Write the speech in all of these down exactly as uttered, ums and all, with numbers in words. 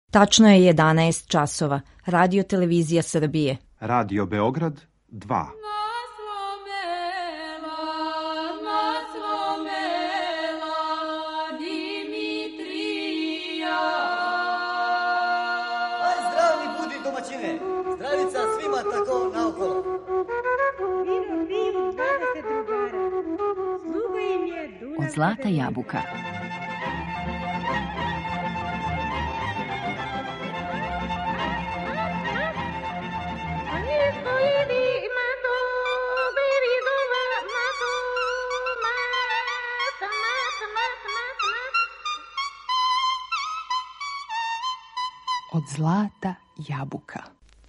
Tačno je jedanaest časova. Radio Televizija Srbije. Radio Beograd dva. Zdravni budi domaćine. Zdravica svima tako naokolo. Vino, vino, dvadeset drugara. Sluga im je Dunav. Od zlata jabuka. Od zlata jabuka.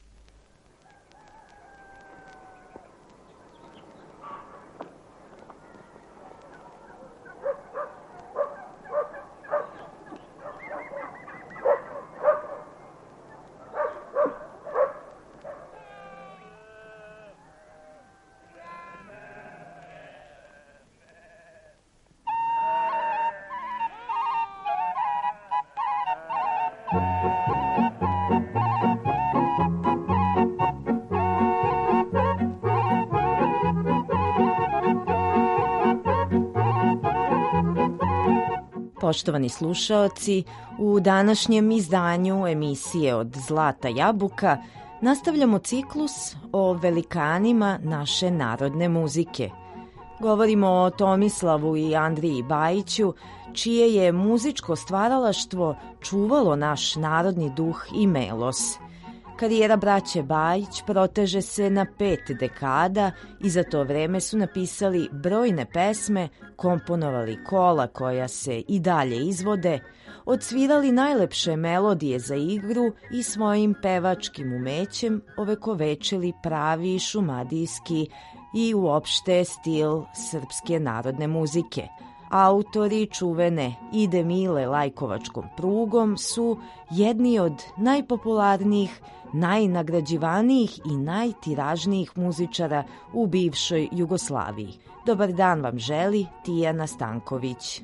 Poštovani slušaoci, u današnjem izdanju emisije Od zlata jabuka nastavljamo ciklus o velikanima naše narodne muzike. Govorimo o Tomislavu i Andriji Bajiću, čije je muzičko stvaralaštvo čuvalo naš narodni duh i melos. Karijera braće Bajić proteže se na pet dekada i za to vreme su napisali brojne pesme, komponovali kola koja se i dalje izvode, odsvirali najlepše melodije za igru i svojim pevačkim umećem ovekovečili pravi šumadijski i uopšte stil srpske narodne muzike. Autori čuvene Ide Mile lajkovačkom prugom su jedni od najpopularnijih, najnagrađivanijih i najtiražnijih muzičara u bivšoj Jugoslaviji. Dobar dan vam želi Tijana Stanković.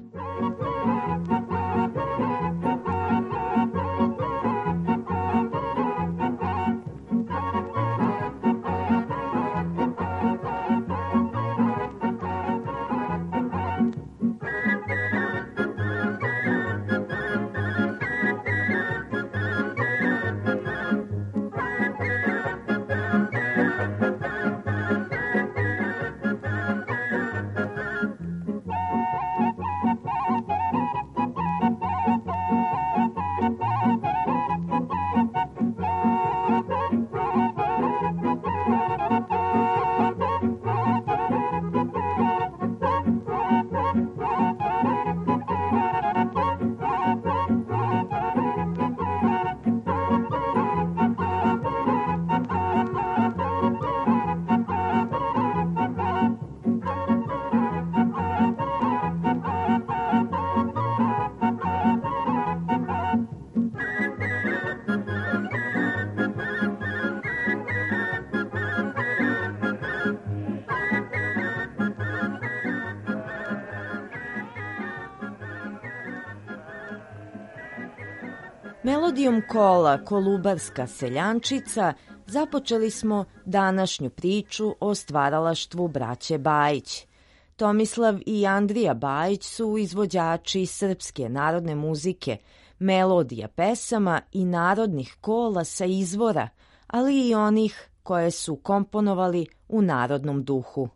Melodijom kola Kolubarska seljančica započeli smo današnju priču o stvaralaštvu braće Bajić. Tomislav i Andrija Bajić su izvođači srpske narodne muzike, melodija pesama i narodnih kola sa izvora, ali i onih koje su komponovali u narodnom duhu.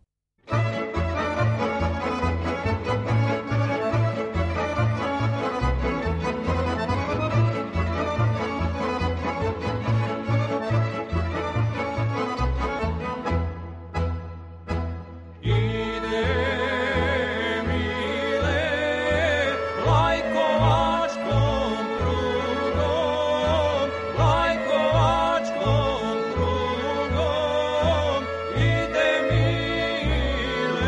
Ide mi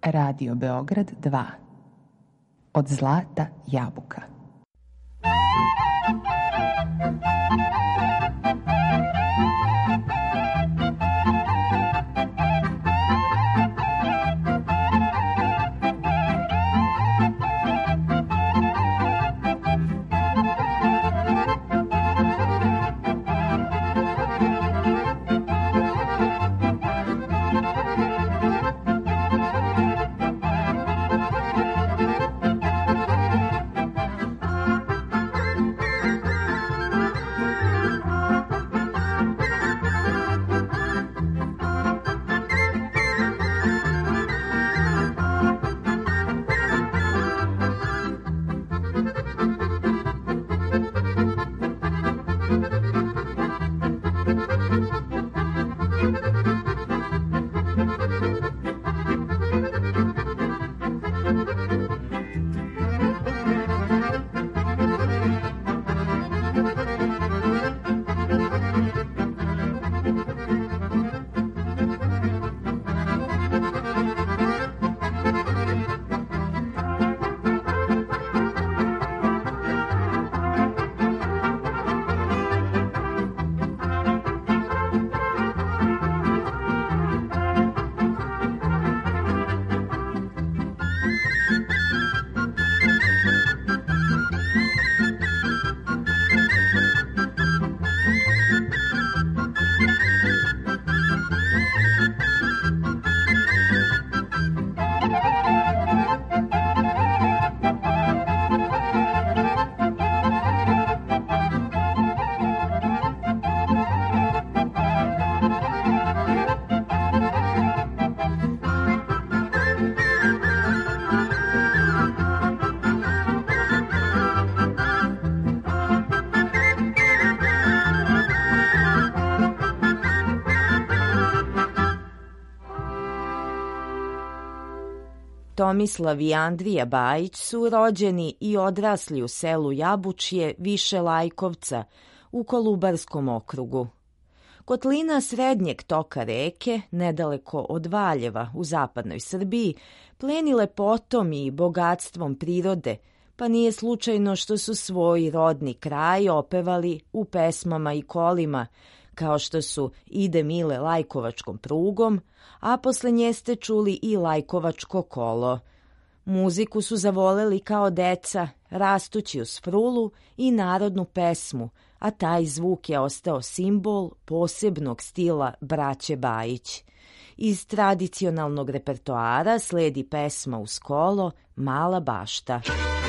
Radio Beograd dva. Od zlata jabuka. Tomislav i Andrija Bajić su rođeni i odrasli u selu Jabučje više Lajkovca u Kolubarskom okrugu. Kotlina srednjeg toka reke, nedaleko od Valjeva u zapadnoj Srbiji, pleni lepotom i bogatstvom prirode, pa nije slučajno što su svoj rodni kraj opevali u pesmama i kolima, kao što su Ide Mile Lajkovačkom prugom, a posle nje ste čuli i Lajkovačko kolo. Muziku su zavoleli kao deca, rastući uz frulu i narodnu pesmu, a taj zvuk je ostao simbol posebnog stila braće Bajić. Iz tradicionalnog repertoara sledi pesma uz kolo Mala bašta.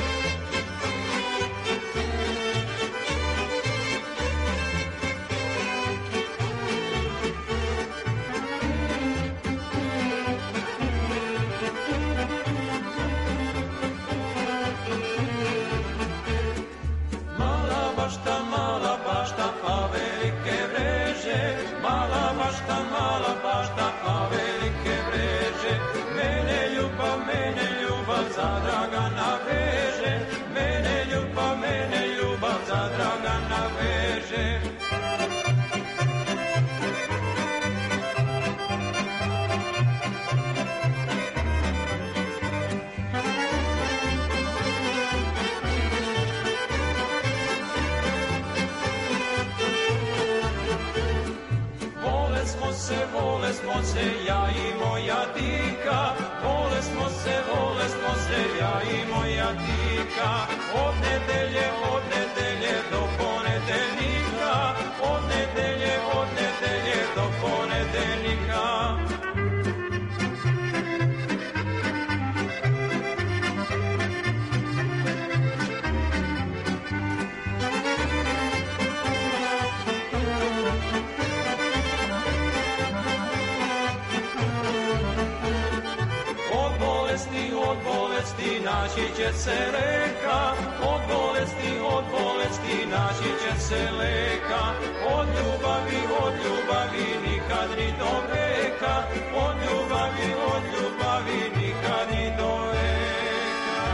Naći će se leka, od bolesti, od bolesti naći će se leka, od ljubavi, od ljubavi nikad ni do veka, od ljubavi, od ljubavi nikad ni do veka.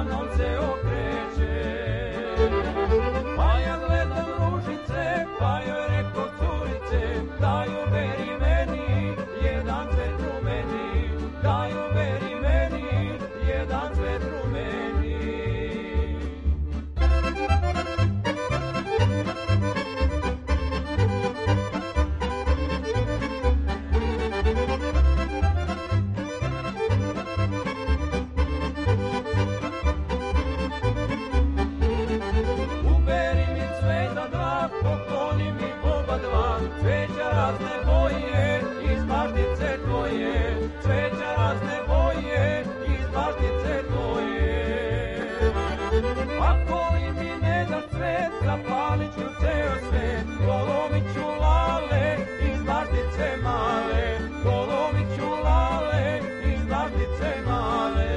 sa mnom se okreće. Pa ja gledam ružice, pa joj reko curice, daju beri meni, jedan cvet rumeni, daju beri meni, jedan cvet rumeni. Uberi mi cveta dva, pokloni mi oba dva, cveća razne boje, iz baštice tvoje, cveća razne boje, iz baštice tvoje. Ako li mi ne daš cvet, zapalit ću ceo svet, polomit ću lale, iz baštice male, polomit ću lale, iz baštice male.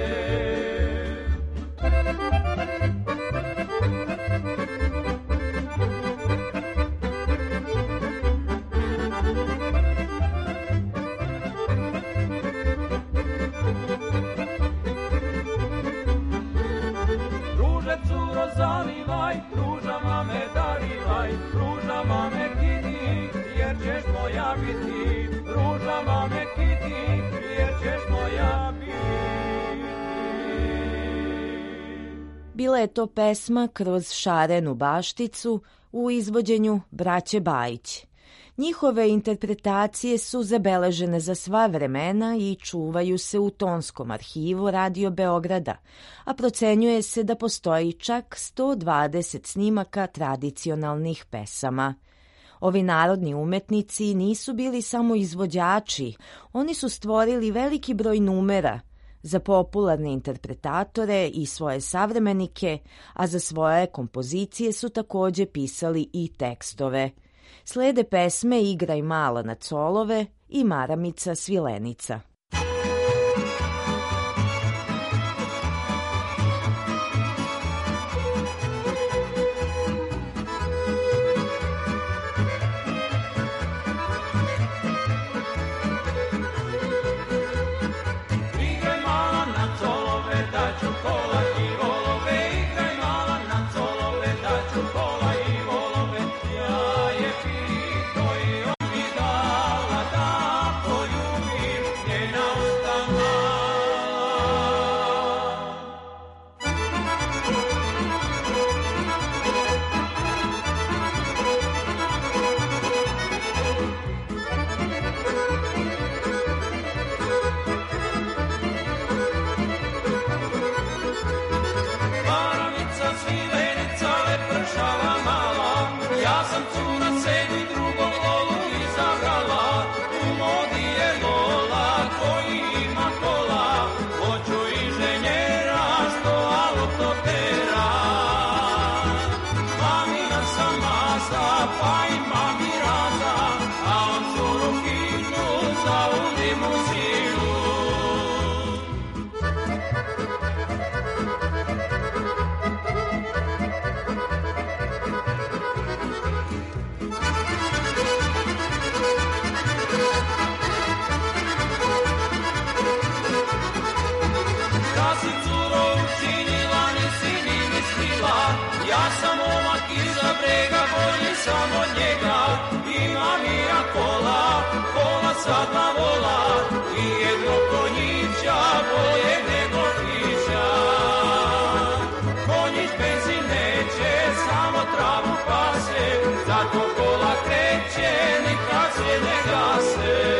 Ruže curo zalivaj, ružama me darivaj, ružama me kiti, jer ćeš moja biti. Ružama me kiti, jer ćeš moja biti. Bila je to pesma Kroz šarenu bašticu u izvođenju braće Bajić. Njihove interpretacije su zabeležene za sva vremena i čuvaju se u tonskom arhivu Radio Beograda, a procenjuje se da postoji čak sto dvadeset snimaka tradicionalnih pesama. Ovi narodni umetnici nisu bili samo izvođači, oni su stvorili veliki broj numera za popularne interpretatore i svoje savremenike, a za svoje kompozicije su takođe pisali i tekstove. Slede pesme Igraj mala na colove i Maramica svilenica. Igraj mala na colove, daću kola i volove, igraj mala na colove, daću kola i volove. Ja je pito i on mi dala da poljubim njena usta mala. Maramica svilenica, lepršava mala, ja sam cura sebi drugog lolu izabrala. U modi je Lola koji ima kola, hoću inženjera što auto tera. Mamina sam masa, pa i mami raza, a on curu hitnu za u limuzinu. Da si curo učinila, nisi ni mislila, ja sam omak iza brega, bolji sam od njega. Imam i ja kola, kola sad na vola, i jedno konjića, bolje nego pića. Konjić benzin neće, samo travu pase, zato kola kreće, nikad se ne gase.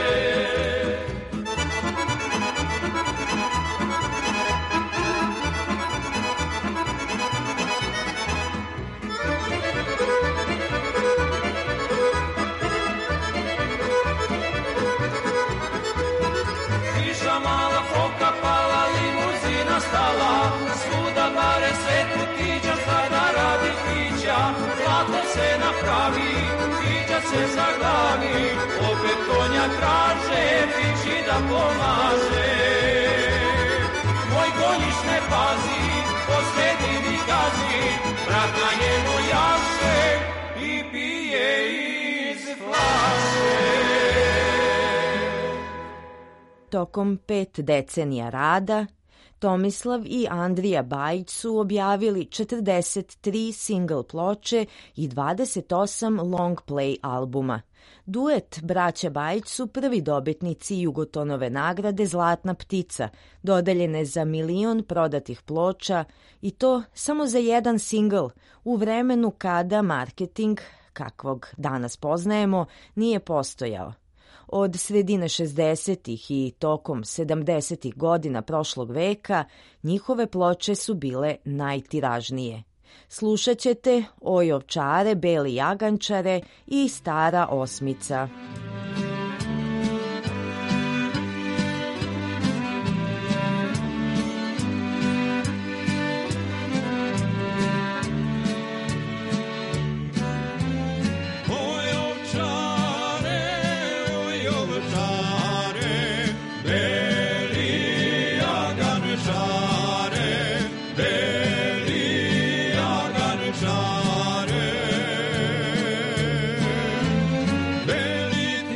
Kiša mala, foka pala, limuzina stala, svuda bare svetu kića, sada radi pića. Zlato se napravi, pića se zaglavi, opet konja traže, pići da pomaže. Moj konjiš ne pazi, posledi mi gazi, brat na njemu jaše i pije iz flaše. Tokom pet decenija rada Tomislav i Andrija Bajić su objavili četrdeset tri single ploče i dvadeset osam long play albuma. Duet braća Bajić su prvi dobitnici Jugotonove nagrade Zlatna ptica, dodeljene za milion prodatih ploča i to samo za jedan singl u vremenu kada marketing, kakvog danas poznajemo, nije postojao. Od sredine šezdesetih i tokom sedamdesetih godina prošlog veka njihove ploče su bile najtiražnije. Slušat ćete Oj ovčare, Beli jagančare i Stara osmica. Beli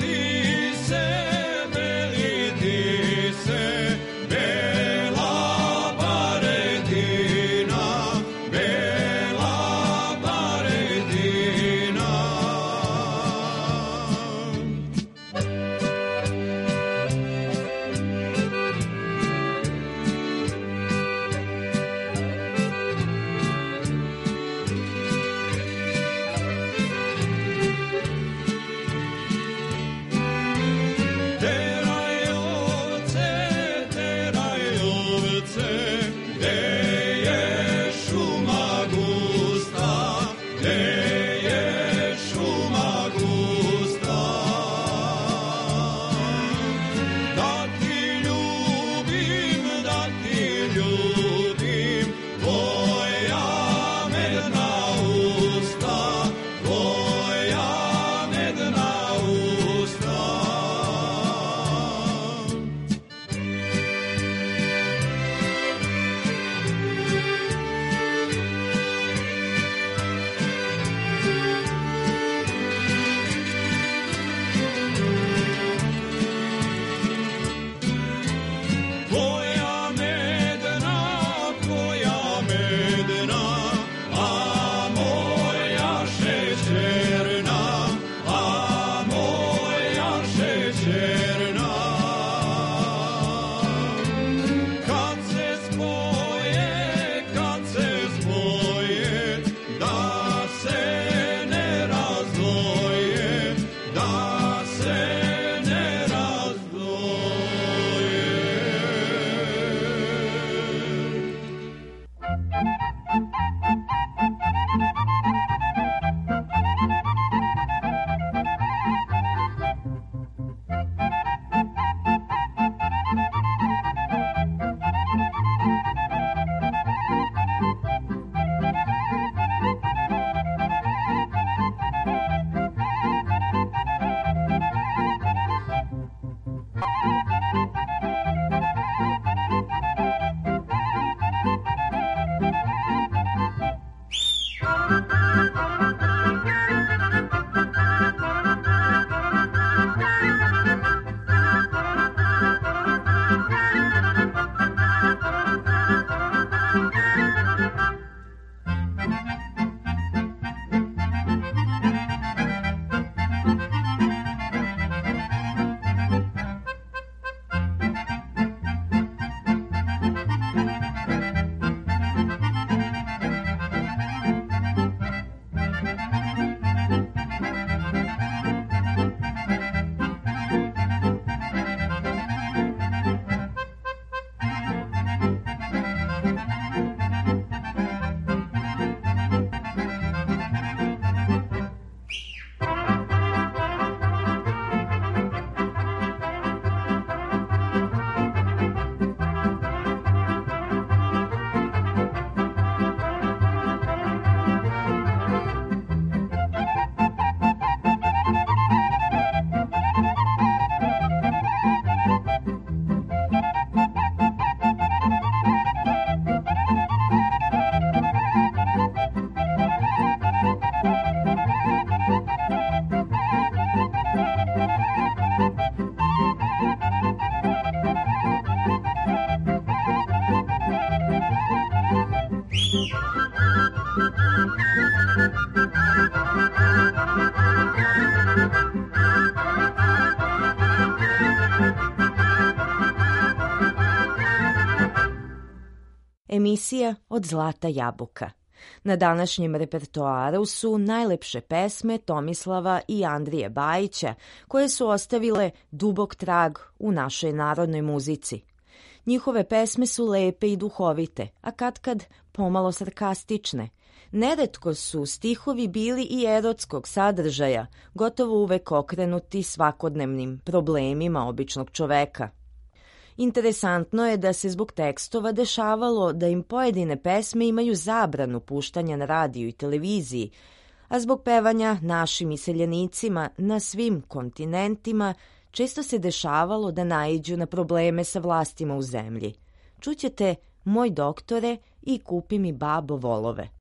Emisija Od zlata jabuka. Na današnjem repertoaru su najlepše pesme Tomislava i Andrije Bajića, koje su ostavile dubok trag u našoj narodnoj muzici. Njihove pesme su lepe i duhovite, a katkad pomalo sarkastične. Neretko su stihovi bili i erotskog sadržaja, gotovo uvek okrenuti svakodnevnim problemima običnog čoveka. Interesantno je da se zbog tekstova dešavalo da im pojedine pesme imaju zabranu puštanja na radiju i televiziji, a zbog pevanja našim iseljenicima na svim kontinentima često se dešavalo da naiđu na probleme sa vlastima u zemlji. Čućete Moj doktore i Kupi mi babo volove.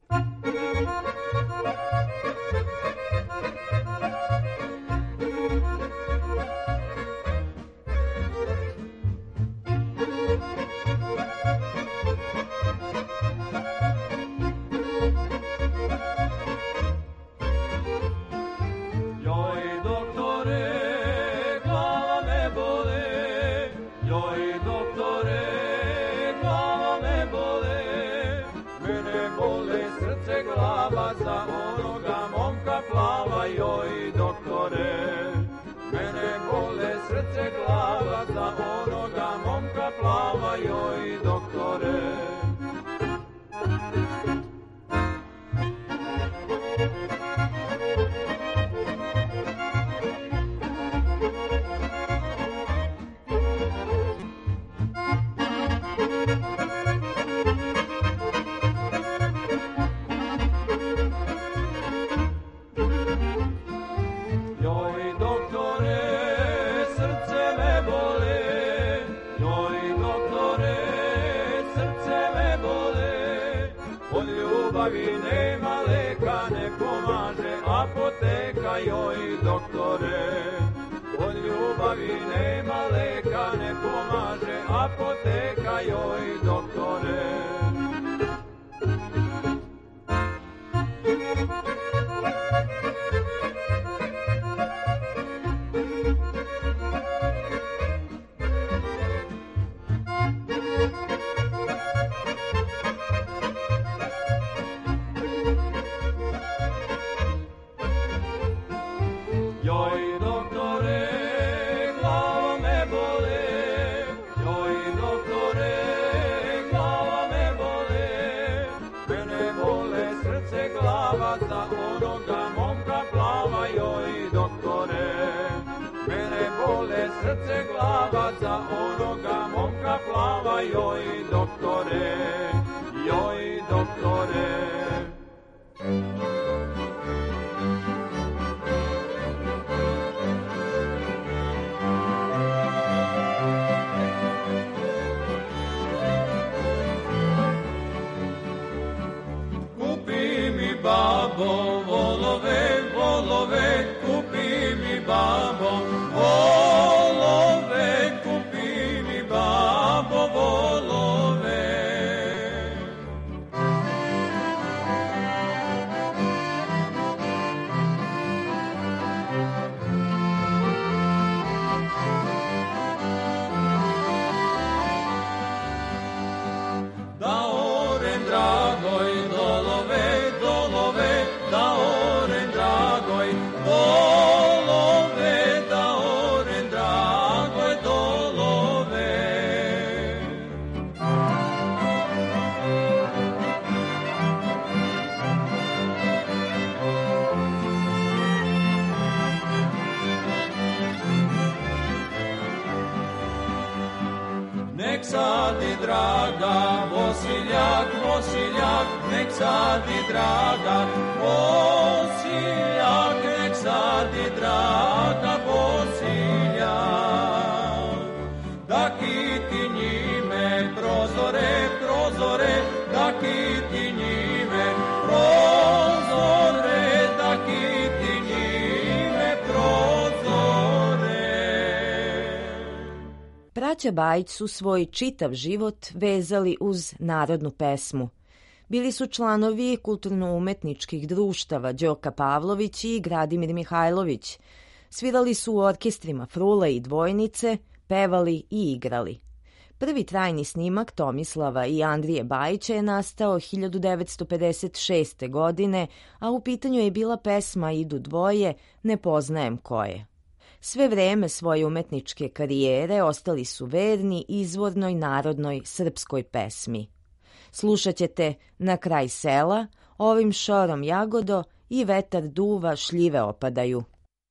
Joj doktore, mene bole srce glava za onoga momka plava, joj doktore. Nema leka, ne pomaže apoteka, joj doktore. Od ljubavi nema leka, ne pomaže apoteka, joj doktore. Srce glava za onoga momka plava, joj doktore, joj doktore. Kupi mi babo volove, volove, kupi mi babo volove, kupi mi babo volove. Da oren dragoj dolove, dolove, da oren dragoj dolove, da oren dragoj dolove. Nek sadi draga Vosiljak, Vosiljak, nek sadi draga Vosiljak, nek sadi draga Vosiljak. Da kiti njime prozore, prozore, da kiti njime prozore, da kiti njime prozore. Braća Bajić su svoj čitav život vezali uz narodnu pesmu. Bili su članovi kulturno-umetničkih društava Đoka Pavlović i Gradimir Mihajlović. Svirali su u orkestrima Frule i Dvojnice, pevali i igrali. Prvi trajni snimak Tomislava i Andrije Bajića je nastao hiljadu devetsto pedeset šeste. godine, a u pitanju je bila pesma Idu dvoje, ne poznajem ko je. Sve vreme svoje umetničke karijere ostali su verni izvornoj narodnoj srpskoj pesmi. Slušat ćete Na kraj sela, Ovim šorom jagodo i Vetar duva, šljive opadaju.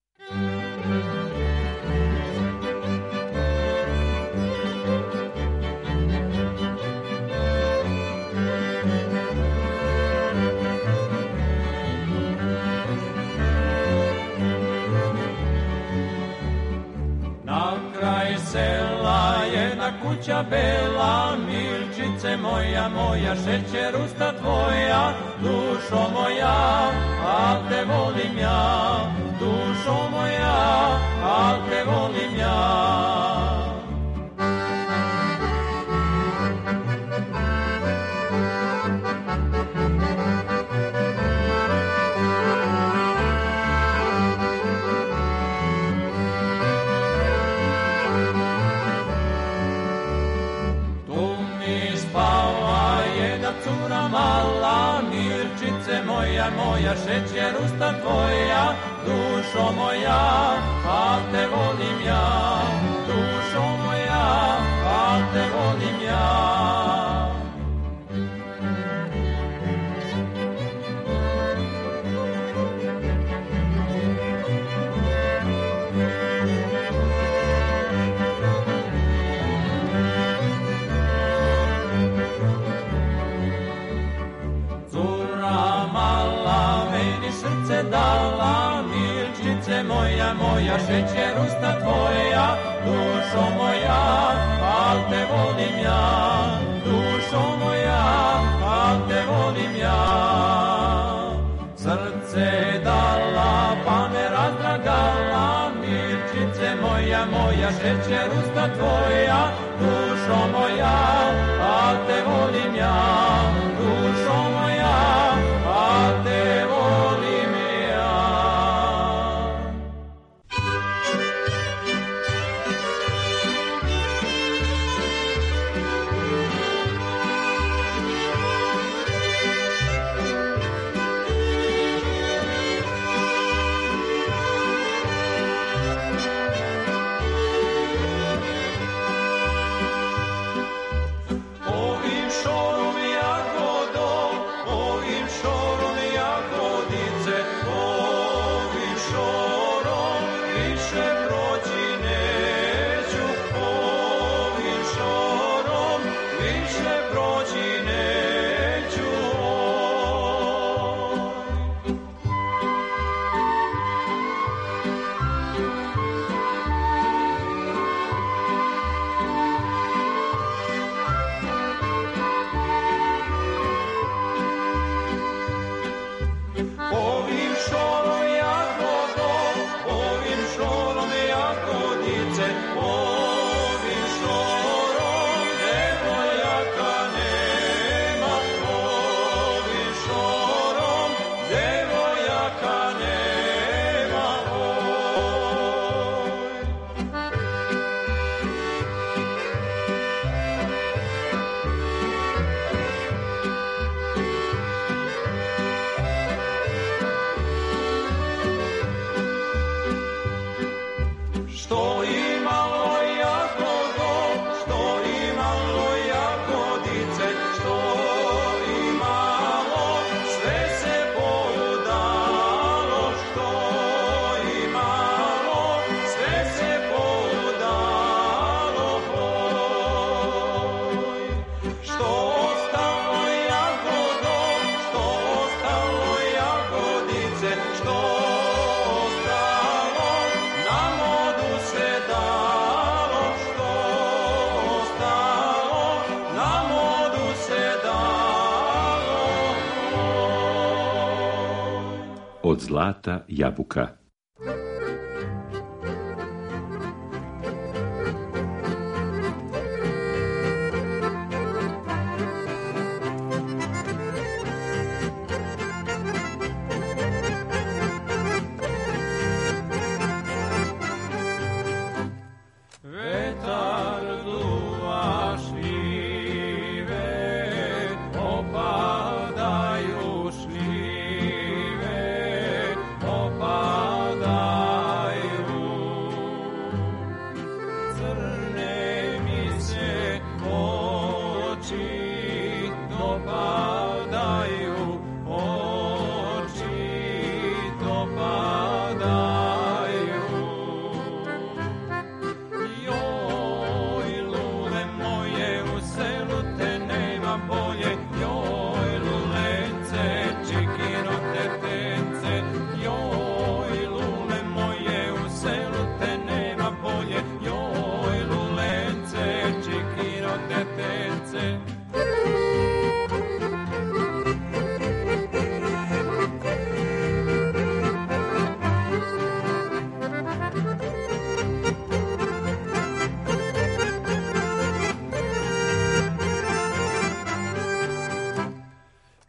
Sela jedna kuća bela, milčice moja, moja šećerusta tvoja, dušo moja, al te volim ja, dušo moja, al te volim ja. Mala milčice moja, moja šećerusta tvoja, dušo moja, al te volim ja, dušo moja, al te volim ja. Srce dala, milčice moja, moja šećerusta tvoja, dušo moja, al te volim ja, dušo moja, al te volim ja. Srce dala, pa me razdragala, milčice moja, moja šećerusta tvoja, dušo moja, al te volim ja, dušo moja, al te volim. Od zlata jabuka.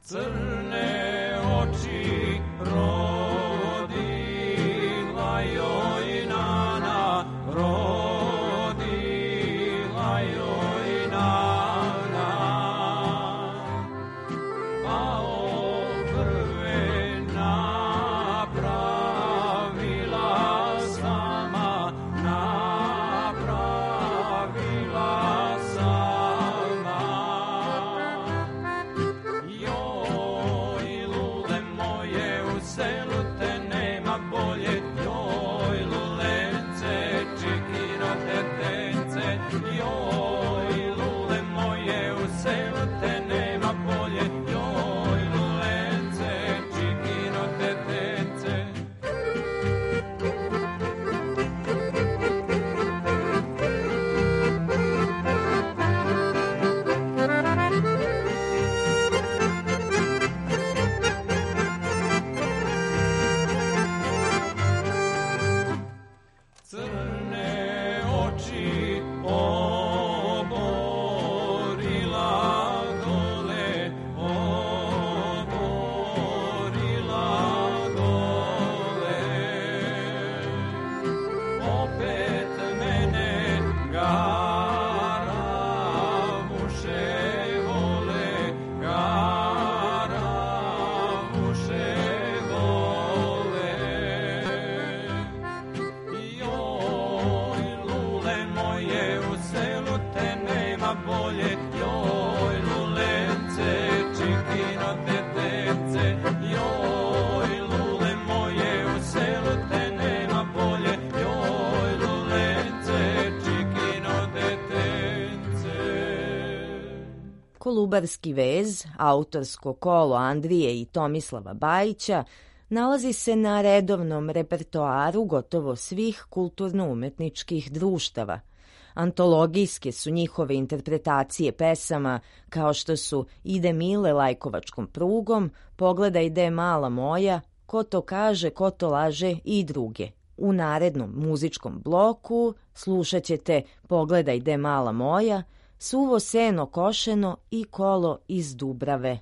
crne oči rodila joj nana, rodila joj nana, a obrve napravila sama, napravila sama. Joj, lule moje, u selu te nema bolje, joj, lulence, čikino detence, joj, lule moje, u selu te nema bolje, joj, lulence, čikino detence. Crne oči oborila gole, oborila gole. Opet mene garavuše vole, garavuše vole. Joj, lule moje, u selu te nema bolje, joj, lulence, čikino detence, joj, lule moje, u selu te nema bolje, joj, lulence, čikino detence. Kolubarski vez, autorsko kolo Andrije i Tomislava Bajića, nalazi se na redovnom repertoaru gotovo svih kulturno-umetničkih društava. Antologijske su njihove interpretacije pesama kao što su Ide Mile lajkovačkom prugom, Pogledaj de mala moja, Ko to kaže, ko to laže i druge. U narednom muzičkom bloku slušat ćete Pogledaj de mala moja, Suvo seno košeno i Kolo iz Dubrave.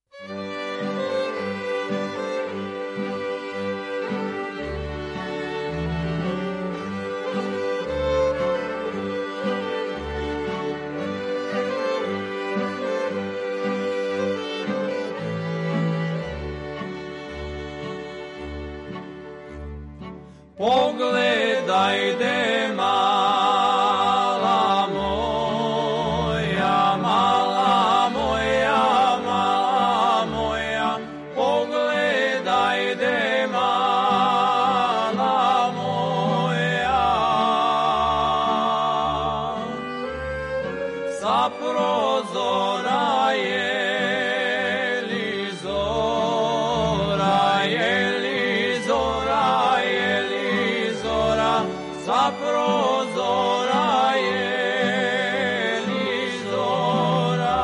Pogledajte mala moja, mala moja, mala moja, pogledajte mala moja. Sa prozora je li zora, je li zora, je li zora, sa prozora je li zora.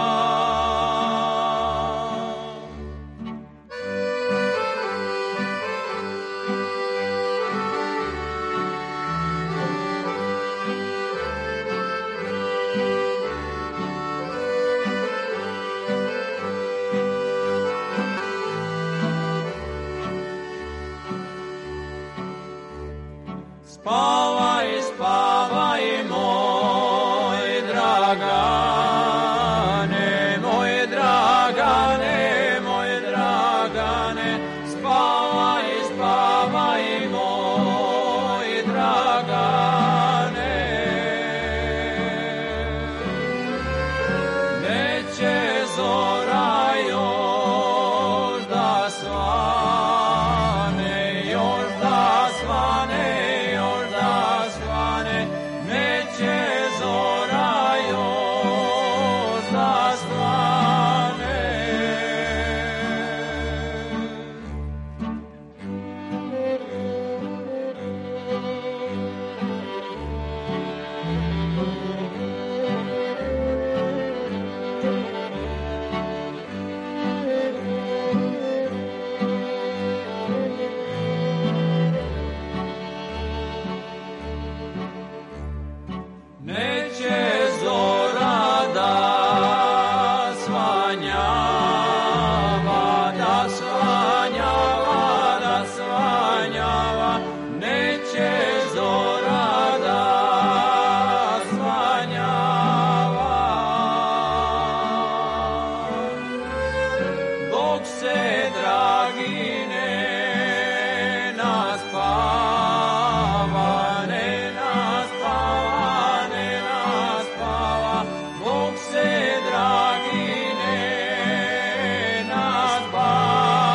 Spavaj, spavaj, moj dragane, moj dragane, moj dragane, spavaj, spavaj, moj dragane. Neće zora još da svane, još da svane, neće zora još da svane. Neće zora da svanja, se dragi ne naspava, ne naspava, ne naspava, Bog se dragi ne naspava.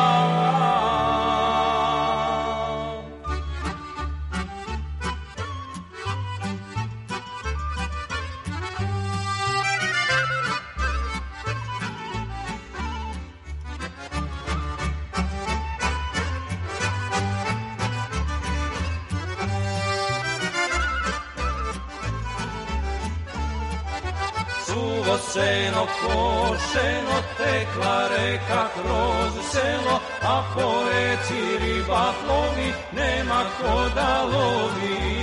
Suvo seno košeno, tekla reka kroz selo, a po reci riba plovi, nema ko da lovi.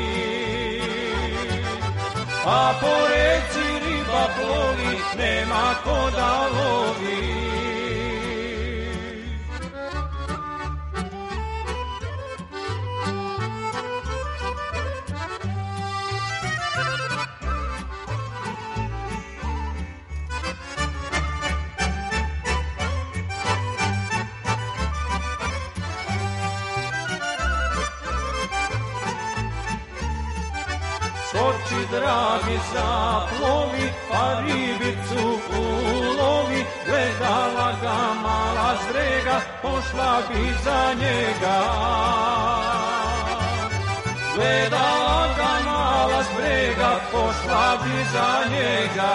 A po reci riba plovi, nema ko da lovi. Skoči dragi zaplovi, pa ribicu ulovi, gledala ga mala strega, pošla bi za njega. Gledala ga mala strega, pošla bi za njega.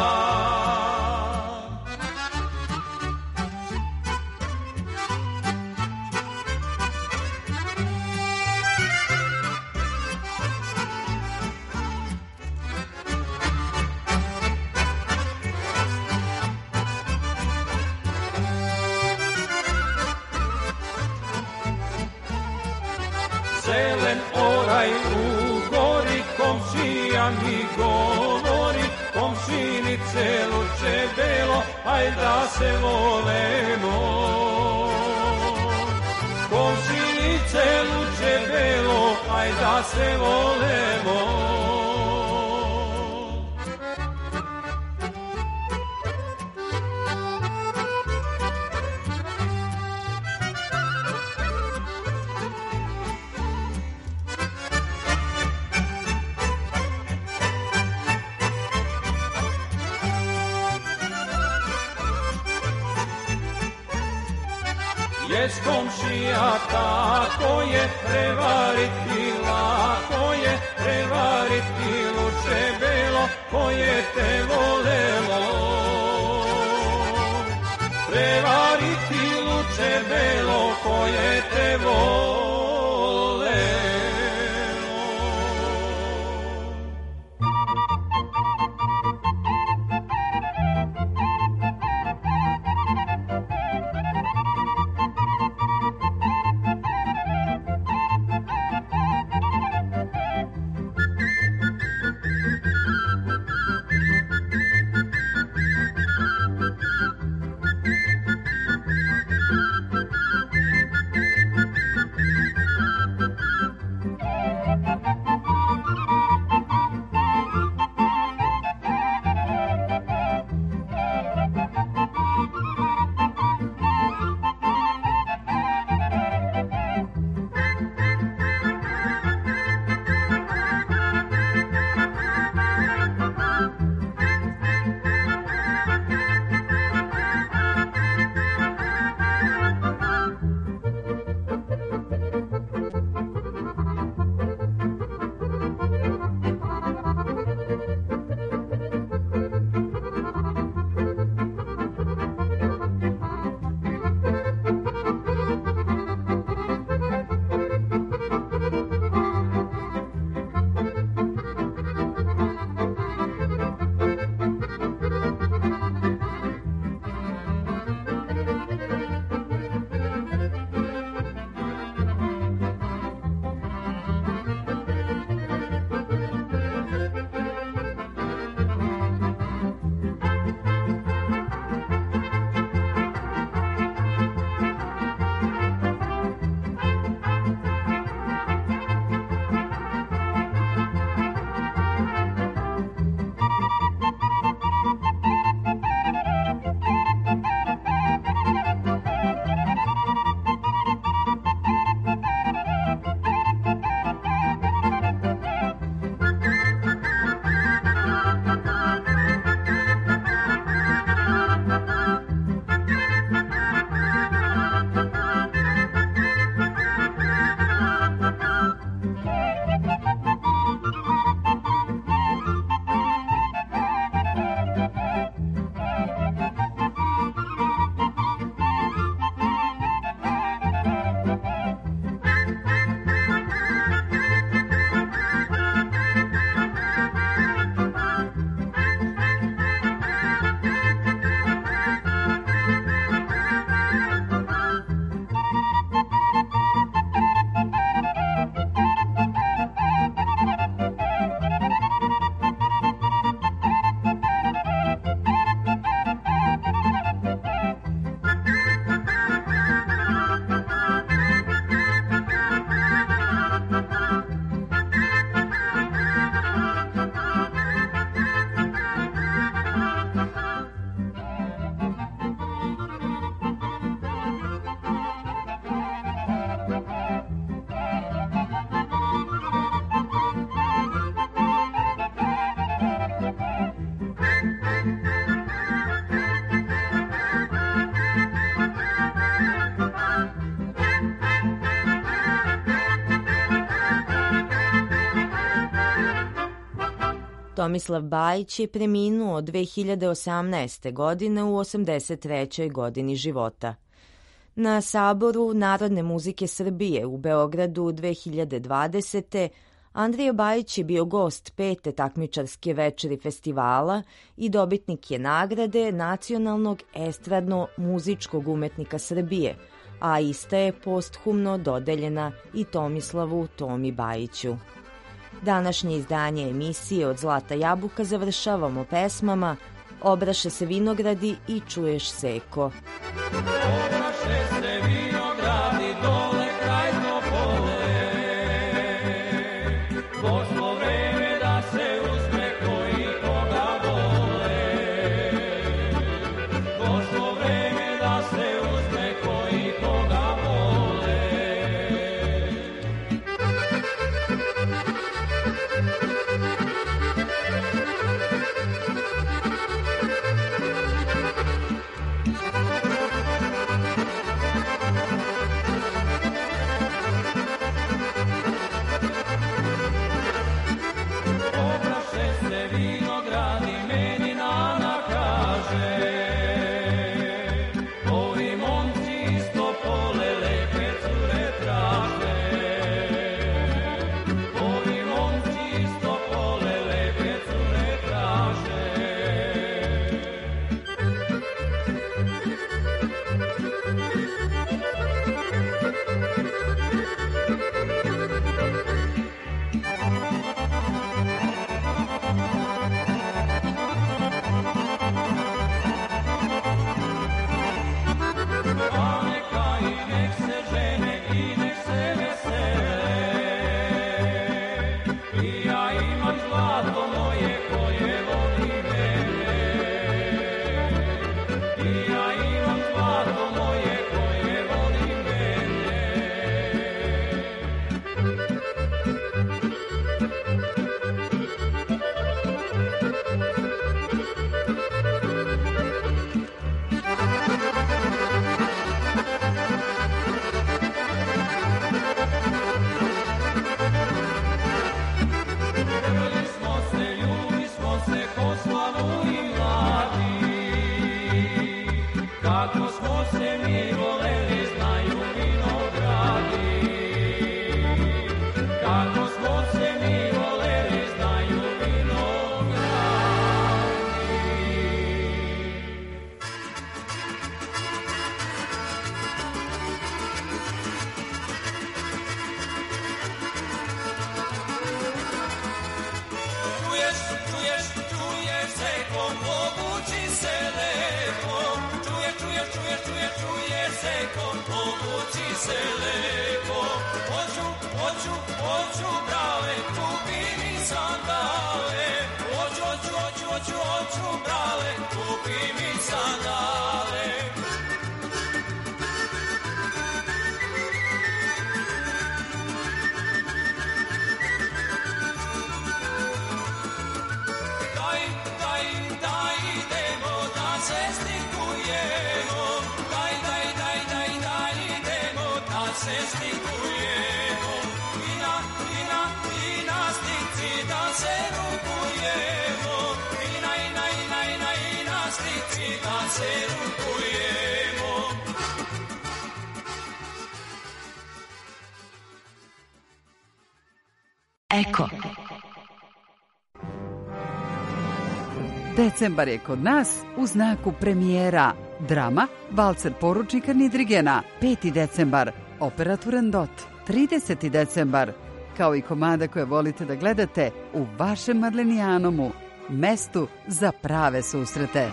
Zelen oraj u gori, komšija mi govori, komšinice luče belo, aj da se volemo. Komšinice luče belo, aj da se volemo. Jes komšija tako je, prevariti lako je, prevariti luče belo, koje te volelo. Prevariti luče belo, koje te volelo. Tomislav Bajić je preminuo dve hiljade osamnaeste. godine u osamdeset trećoj godini života. Na Saboru Narodne muzike Srbije u Beogradu dve hiljade dvadesete. Andrija Bajić je bio gost pete takmičarske večeri festivala i dobitnik je nagrade Nacionalnog estradno-muzičkog umetnika Srbije, a ista je posthumno dodeljena i Tomislavu Tomi Bajiću. Današnje izdanje emisije Od zlata jabuka završavamo pesmama Obraše se vinogradi i Čuješ seko. Obraše se vinogradi dole kraj Topole, došlo vreme da se uzme koji koga vole, došlo vreme da se uzme koji koga vole. Eko. Decembar je kod nas u znaku premijera. Drama Valcer poručnika Nidrigena, peti decembar, opera Turandot, trideseti decembar, kao i komada koje volite da gledate u vašem Marlenijanomu, mestu za prave susrete.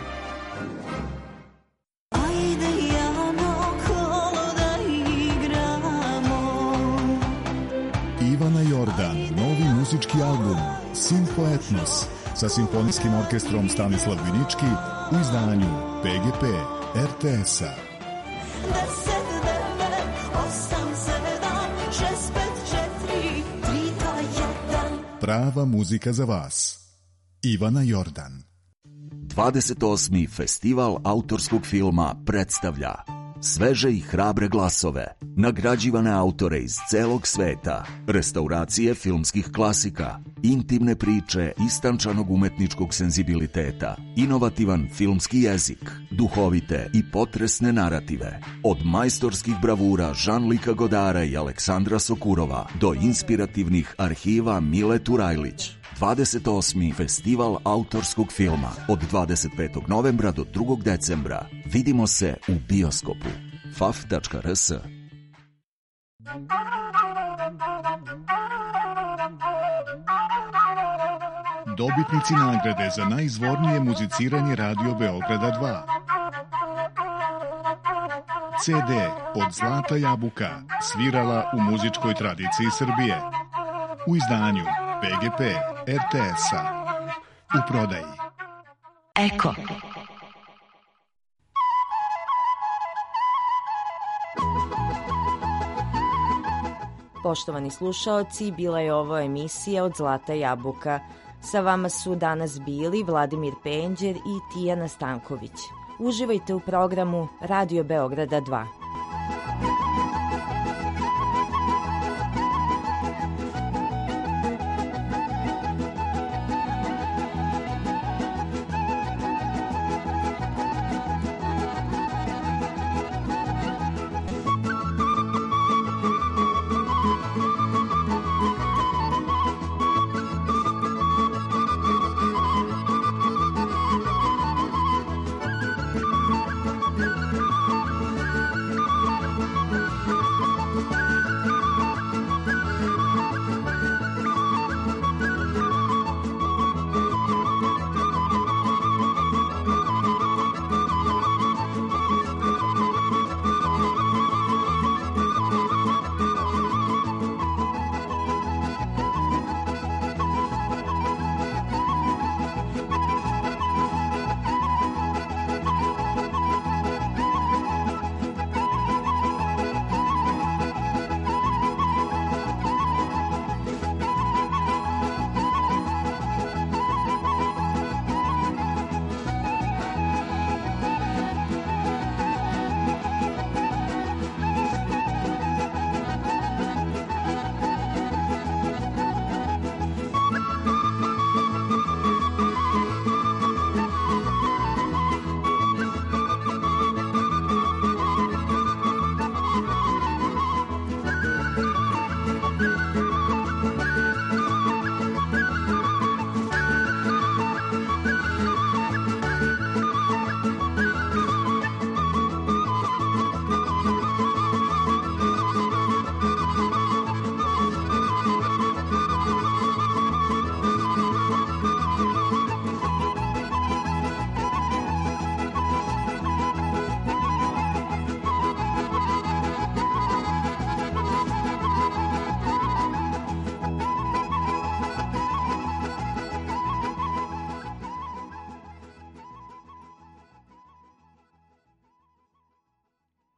Ivana Jordan, novi muzički album Simfoetnos sa simfonijskim orkestrom Stanislav Vinički u izdanju P G P R T S-a. Prava muzika za vas. Ivana Jordan. dvadeset osmi Festival autorskog filma predstavlja sveže i hrabre glasove, nagrađivane autore iz celog sveta, restauracije filmskih klasika, intimne priče istančanog umetničkog senzibiliteta, inovativan filmski jezik, duhovite i potresne narative, od majstorskih bravura Jean-Luca Godara i Aleksandra Sokurova do inspirativnih arhiva Mile Turajlić. dvadeset osmi Festival autorskog filma od dvadeset petog novembra do drugog decembra. Vidimo se u bioskopu. f a f tačka r s. Dobitnici nagrade za najizvornije muziciranje Radio Beograda dva. ce de Od zlata jabuka svirala u muzičkoj tradiciji Srbije. U izdanju P G P R T S-a. U prodaji Eko. Poštovani slušaoci, bila je ovo emisija Od zlata jabuka. Sa vama su danas bili Vladimir Penđer i Tijana Stanković. Uživajte u programu Radio Beograda dva.